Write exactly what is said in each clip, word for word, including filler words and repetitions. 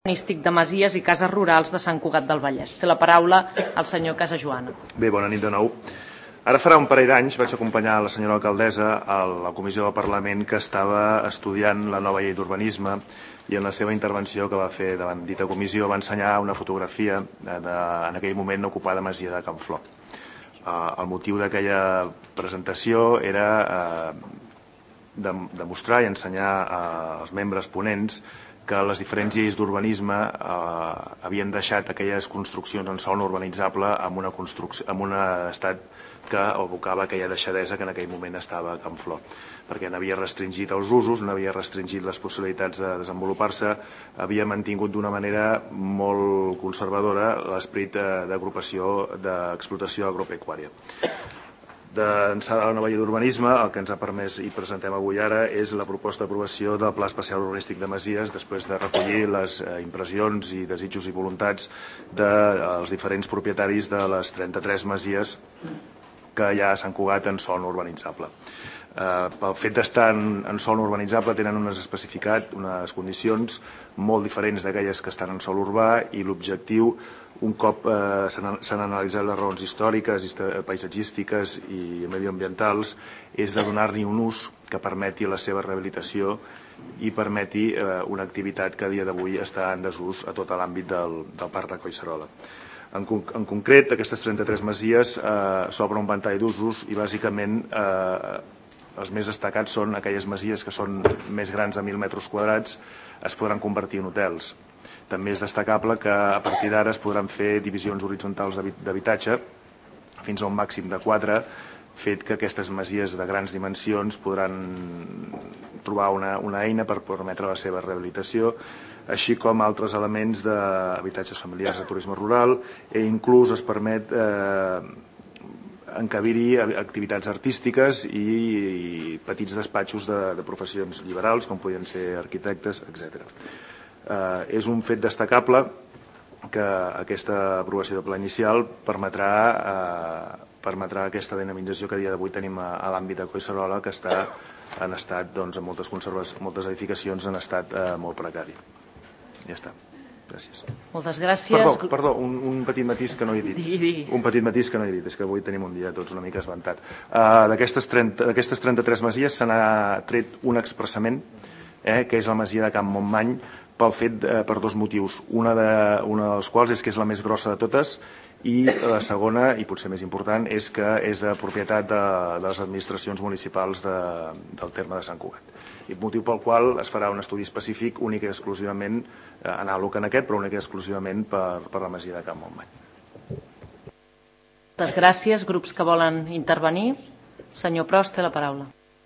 urbanístic de Masies i Cases Rurals de Sant Cugat del Vallès. Té la paraula el senyor Casajoana. Bé, bona nit de nou. Ara farà un parell d'anys vaig acompanyar la senyora alcaldessa a la comissió del Parlament que estava estudiant la nova llei d'urbanisme i en la seva intervenció que va fer davant dita comissió va ensenyar una fotografia de, en aquell moment ocupada Masia de Can Flor. Uh, el motiu d'aquella presentació era uh, de, demostrar i ensenyar uh, als membres ponents que les diferents lleis d'urbanisme eh, havien deixat aquelles construccions en sòl no urbanitzable amb, una amb un estat que evocava aquella deixadesa que en aquell moment estava a Can Flor, perquè n'havia restringit els usos, n'havia restringit les possibilitats de desenvolupar-se, havia mantingut d'una manera molt conservadora l'esperit d'agrupació d'explotació agropecuària. D'ençà de la nova llei d'urbanisme, el que ens ha permès i presentem avui ara és la proposta d'aprovació del Pla Especial Urbanístic de Masies després de recollir les impressions i desitjos i voluntats dels diferents propietaris de les trenta-tres masies que hi ha a Sant Cugat en sòl no urbanitzable. Eh, pel fet d'estar en, en sòl no urbanitzable tenen unes especificat, unes condicions molt diferents d'aquelles que estan en sòl urbà i l'objectiu, un cop eh, s'han analitzat les raons històriques, paisatgístiques i medioambientals, és de donar-li un ús que permeti la seva rehabilitació i permeti eh, una activitat que a dia d'avui està en desús a tot l'àmbit del, del Parc de Collserola. En, en concret, aquestes trenta-tres masies eh, s'obre un ventall d'usos i bàsicament eh, els més destacats són aquelles masies que són més grans de mil metres quadrats, es podran convertir en hotels. També és destacable que a partir d'ara es podran fer divisions horitzontals d'habitatge fins a un màxim de quatre, fet que aquestes masies de grans dimensions podran trobar una, una eina per permetre la seva rehabilitació, així com altres elements d'habitatges familiars de turisme rural, i inclús es permet eh, encabir-hi activitats artístiques i, i petits despatxos de, de professions liberals, com podien ser arquitectes, etcètera. Eh, és un fet destacable que aquesta aprovació de pla inicial permetrà, eh, permetrà aquesta dinamització que a dia d'avui tenim a, a l'àmbit de Collserola, que està en estat, doncs, en moltes, moltes edificacions en estat eh, molt precari. Ja està. Gràcies. Moltes gràcies. Perdó, perdó un, un petit matís que no he dit. Digui, digui. Un petit matís que no he dit, és que avui tenim un dia tots una mica esventat. Uh, D'aquestes trenta-tres masies se n'ha tret un expressament, eh, que és la masia de Can Montmany, pel fet, eh, per dos motius. Una, de, una dels quals és que és la més grossa de totes i la segona, i potser més important, és que és de propietat de, de les administracions municipals de, del terme de Sant Cugat. I motiu pel qual es farà un estudi específic únic i exclusivament, eh, anàleg en aquest, però únic i exclusivament per, per la masia de Can Montmany. Moltes gràcies. Grups que volen intervenir. Senyor Pros, té la paraula.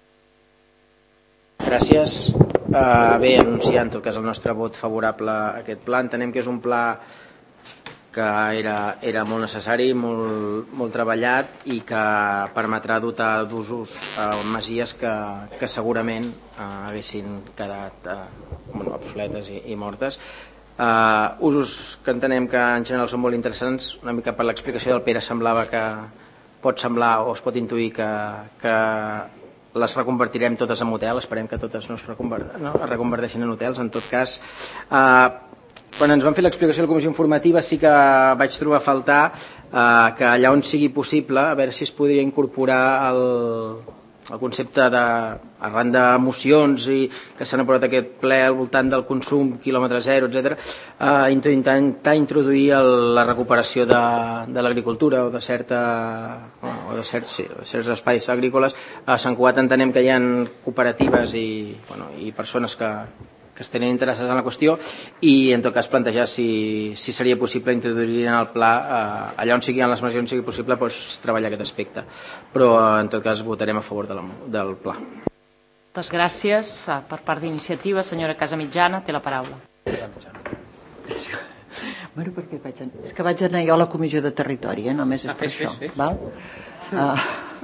Gràcies. Uh, bé, anunciar en tot cas el nostre vot favorable a aquest pla. Entenem que és un pla que era, era molt necessari, molt, molt treballat i que permetrà dotar d'usos a uh, masies que, que segurament uh, haguessin quedat uh, bueno, obsoletes i, i mortes. Uh, usos que entenem que en general són molt interessants. Una mica per l'explicació del Pere semblava que pot semblar o es pot intuir que, que les reconvertirem totes en hotel, esperem que totes no es, reconver... no, es reconverteixin en hotels. En tot cas, eh, quan ens van fer l'explicació de la comissió informativa sí que vaig trobar a faltar eh, que allà on sigui possible, a veure si es podria incorporar el, el concepte de, arran d'emocions i que s'han aprovat aquest ple al voltant del consum, quilòmetre zero, etcètera, eh, intentar introduir el, la recuperació de, de l'agricultura o de certa o de certs, sí, de certs espais agrícoles. A Sant Cugat entenem que hi ha cooperatives i, bueno, i persones que, que es tenen interessats en la qüestió i en tot cas plantejar si, si seria possible introduir en el pla eh, allà on sigui en les masies on sigui possible doncs, treballar aquest aspecte, però en tot cas votarem a favor de la, del pla. Moltes gràcies. Per part d'Iniciativa, senyora Casamitjana, té la paraula. Bueno, perquè vaig anar... És que vaig anar jo a la Comissió de Territori, eh? Només és ah, per fes, això. Fes, fes. Val? Uh...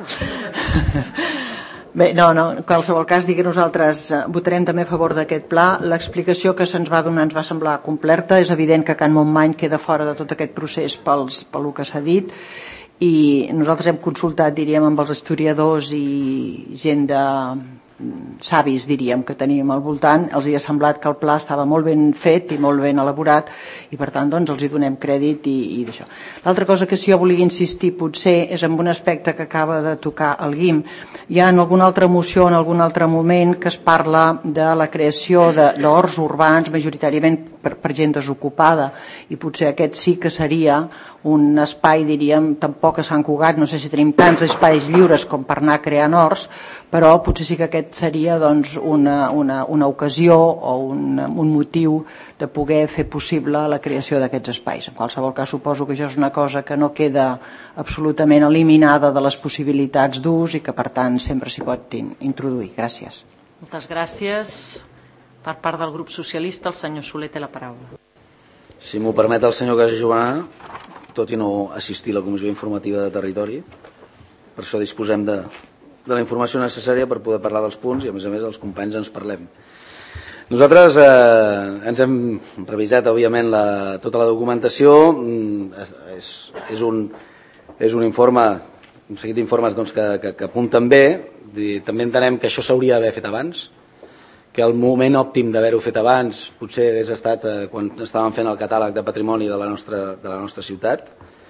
Bé, no, no, en qualsevol cas, digui, nosaltres votarem també a favor d'aquest pla. L'explicació que se'ns va donar ens va semblar completa. És evident que Can Montmany queda fora de tot aquest procés pels, pel que s'ha dit i nosaltres hem consultat, diríem, amb els historiadors i gent de, savis, diríem, que teníem al voltant, els hi ha semblat que el pla estava molt ben fet i molt ben elaborat i per tant doncs els hi donem crèdit i, i d'això. L'altra cosa que sí jo volia insistir potser és en un aspecte que acaba de tocar el Guim. Hi ha en alguna altra moció, en algun altre moment, que es parla de la creació d'horts urbans majoritàriament per, per gent desocupada i potser aquest sí que seria un espai, diríem, tampoc a Sant Cugat, no sé si tenim tants espais lliures com per anar creant horts, però potser sí que aquest seria doncs, una, una, una ocasió o un, un motiu de poder fer possible la creació d'aquests espais. En qualsevol cas, suposo que això és una cosa que no queda absolutament eliminada de les possibilitats d'ús i que, per tant, sempre s'hi pot introduir. Gràcies. Moltes gràcies. Per part del grup socialista, el senyor Soler té la paraula. Si m'ho permet el senyor Casajuana, tot i no assistir a la Comissió Informativa de Territori, per això disposem de, de la informació necessària per poder parlar dels punts i, a més a més, els companys ens parlem. Nosaltres eh, ens hem revisat, òbviament, la, tota la documentació. És, és, és, un, és un informe, un seguit d'informes doncs, que, que, que apunten bé. També entenem que això s'hauria d'haver fet abans, que el moment òptim d'haver-ho fet abans potser hagués estat eh, quan estàvem fent el catàleg de patrimoni de la nostra, de la nostra ciutat.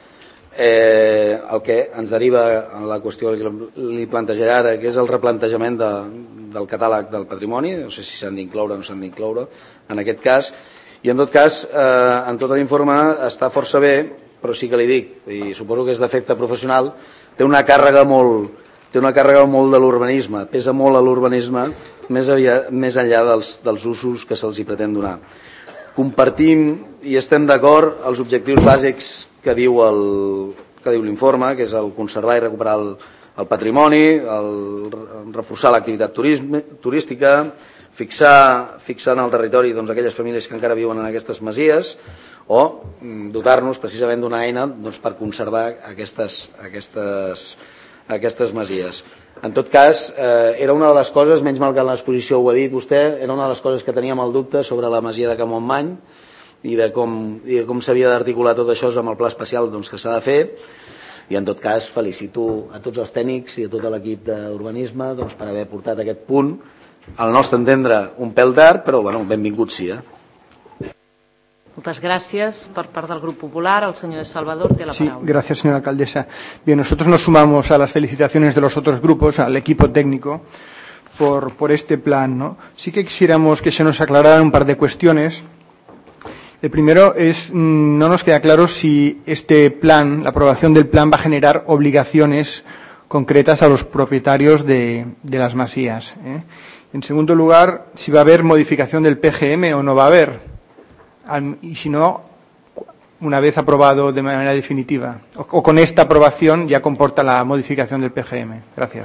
Eh, el que ens deriva en la qüestió que li plantejaré ara, que és el replantejament de, del catàleg del patrimoni, no sé si s'han d'incloure o no s'han d'incloure en aquest cas, i en tot cas, eh, en tot l'informe està força bé, però sí que li dic, i suposo que és d'efecte professional, té una càrrega molt, té una càrrega molt de l'urbanisme, pesa molt a l'urbanisme, més, més enllà dels, dels usos que se'ls hi pretén donar. Compartim i estem d'acord els objectius bàsics que diu el, que diu l'informe, que és el conservar i recuperar el, el patrimoni, el, reforçar l'activitat turística, fixar, fixar en el territori doncs, aquelles famílies que encara viuen en aquestes masies o dotar-nos precisament d'una eina doncs, per conservar aquestes, aquestes, aquestes masies. En tot cas, eh, era una de les coses, menys mal que en l'exposició ho ha dit vostè, era una de les coses que teníem el dubte sobre la masia de Can Montmany i de com, i de com s'havia d'articular tot això amb el pla especial doncs, que s'ha de fer. I en tot cas felicito a tots els tècnics i a tot l'equip d'urbanisme doncs, per haver portat aquest punt, al nostre entendre un pèl tard, però bueno, benvingut sí. Eh? Muchas gracias. Por parte del Grupo Popular, el señor Salvador tiene la sí, palabra. Gracias, señora alcaldesa. Bien, nosotros nos sumamos a las felicitaciones de los otros grupos, al equipo técnico, por, por este plan, ¿no? Sí que quisiéramos que se nos aclararan un par de cuestiones. El primero es, no nos queda claro si este plan, la aprobación del plan, va a generar obligaciones concretas a los propietarios de, de las masías, ¿eh? En segundo lugar, si va a haber modificación del P G M o no va a haber. Y si no, una vez aprobado de manera definitiva, o, o con esta aprobación ya comporta la modificación del P G M. Gracias.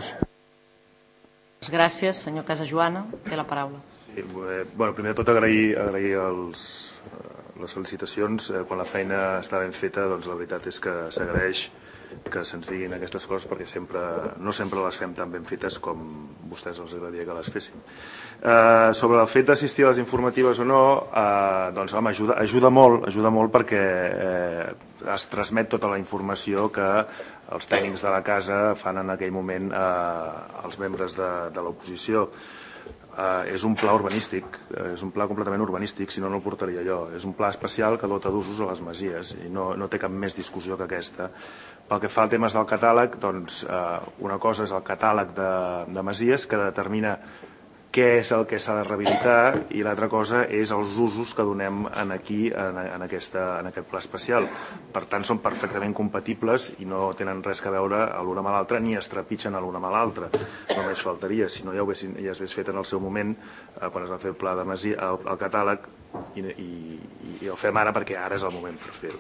Gràcies. Senyor Casajuana, té la paraula. Sí, bueno, primer de tot agrair, agrair els, les felicitacions. Quan la feina està ben feta, doncs la veritat és que s'agraeix que se'ns diguin aquestes coses perquè sempre, no sempre les fem tan ben fetes com vostès els agradaria que les fessin. Eh, sobre el fet d'assistir a les informatives o no, eh, doncs home, ajuda, ajuda molt, ajuda molt perquè eh, es transmet tota la informació que els tècnics de la casa fan en aquell moment eh, als membres de, de l'oposició. Uh, és un pla urbanístic, uh, és un pla completament urbanístic, si no, no el portaria jo. És un pla especial que dota d'usos a les masies i no, no té cap més discussió que aquesta. Pel que fa a temes del catàleg, doncs, uh, una cosa és el catàleg de, de masies que determina què és el que s'ha de rehabilitar i l'altra cosa és els usos que donem en aquí, en, en, aquesta, en aquest pla especial. Per tant, són perfectament compatibles i no tenen res a veure l'una amb l'altra ni es trepitgen l'una amb l'altra. Només faltaria, si no ja, ho haguessin, ja es hagués fet en el seu moment, eh, quan es va fer el pla de masia, el, el catàleg, i, i, i el fem ara perquè ara és el moment per fer-ho.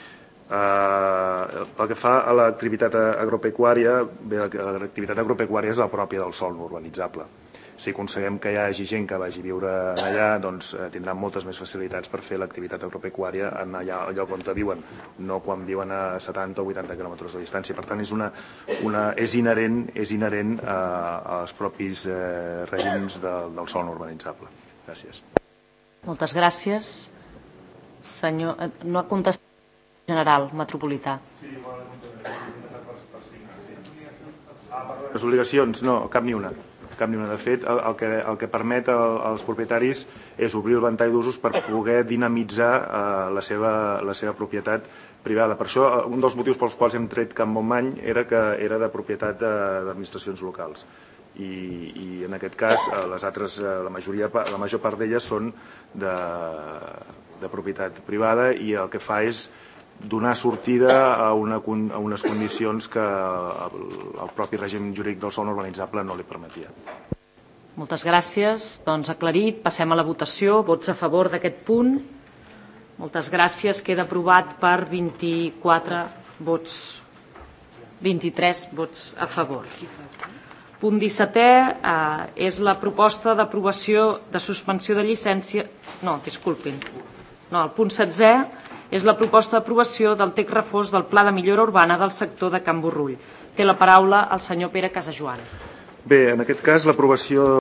Uh, pel que fa a l'activitat agropecuària, bé, l'activitat agropecuària és la pròpia del sòl no urbanitzable. Si aconseguim que hi hagi gent que vagi a viure allà, doncs eh, tindran moltes més facilitats per fer l'activitat agropecuària en allà, al lloc on viuen, no quan viuen a setanta o vuitanta quilòmetres de distància. Per tant, és, una, una, és inherent, és inherent a, als propis eh, règims de, del sòl no urbanitzable. Gràcies. Moltes gràcies. Senyor, no ha contestat el general metropolità. Sí, les obligacions, no, cap ni una. cap ni una. De fet, el, el, que, el que permet el, als propietaris és obrir el ventall d'usos per poder dinamitzar eh, la, seva, la seva propietat privada. Per això, un dels motius pels quals hem tret Can Montmany era que era de propietat d'administracions locals. I, i en aquest cas, les altres, la, majoria, la major part d'elles són de, de propietat privada i el que fa és donar sortida a, una, a unes condicions que el, el propi règim jurídic del sòl no urbanitzable no li permetia. Moltes gràcies. Doncs aclarit, passem a la votació. Vots a favor d'aquest punt. Moltes gràcies. Queda aprovat per vint-i-quatre vots, vint-i-tres vots a favor. Punt dissetè eh, és la proposta d'aprovació de suspensió de llicència... No, disculpin. No, el punt setzè és la proposta d'aprovació del text refós del Pla de Millora Urbana del sector de Can Borrull. Té la paraula el senyor Pere Casajoan. Bé, en aquest cas l'aprovació